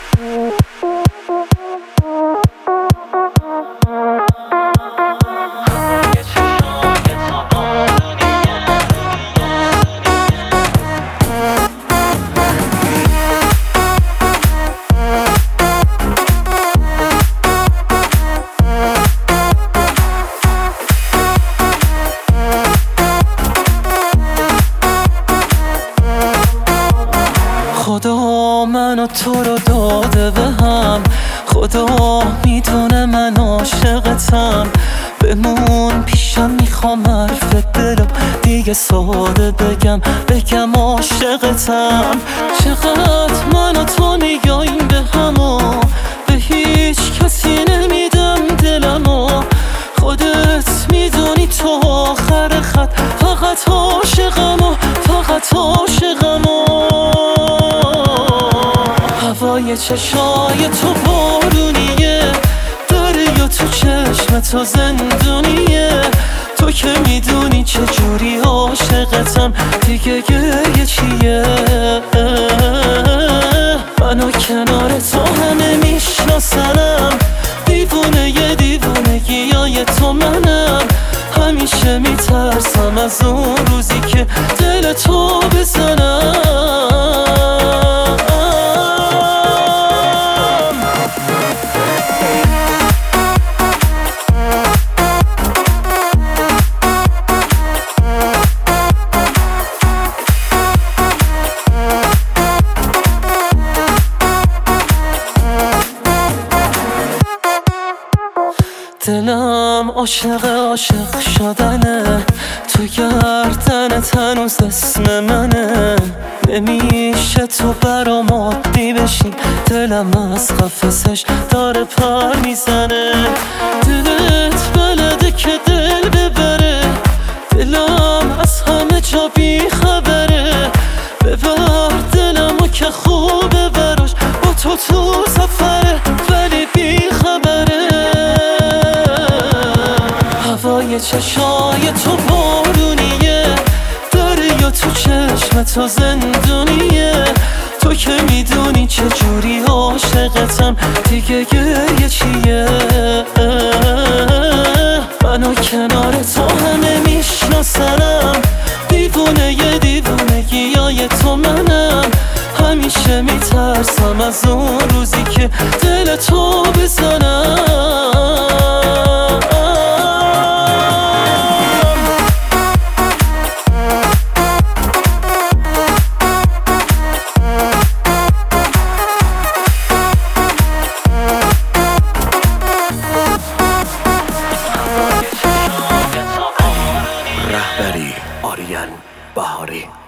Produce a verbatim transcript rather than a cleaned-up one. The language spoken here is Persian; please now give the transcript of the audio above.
خدا منو تو رو داده به هم، خدا میدونه من عاشقتم. بمون پیشم، میخوام حرف دلم دیگه ساده بگم بگم عاشقتم. چقدر من و تو میگاییم به همو، به هیچ کسی نمیدم دلمو. خودت میدونی تو آخر خط فقط عاشقمو، فقط عاشقمو. هوای چشای تو بارونیه، دریا تو چشم تو زندونیه. تو که میدونی چجوری عاشقتم، دیگه گریه چیه؟ منو کنار تو همه میشناسنم، دیوونه یه دیوونگیای تو منم. همیشه میترسم از اون روزی که دل تو بزنم. دلم عاشق عاشق شدنه، تو گردنت هنوز اسم منه. نمیشه تو برام عادی بشی، دلم از قفسش داره پر میزنه. دلت بلده که دل ببره، دلم از همه جا بی خبره. ببر دلمو که خوبه براش، با تو تو سفره ولی بی خبره. هوای چشای تو بارونیه، دریا تو چشم تو زندونیه. تو که میدونی چجوری عاشقتم، دیگه گریه چیه؟ منو کنار تو همه میشناسنم، دیوونه یه دیوونگیای تو منم. همیشه میترسم از اون روزی که دل تو بزنم. رهبری آریان بهاری.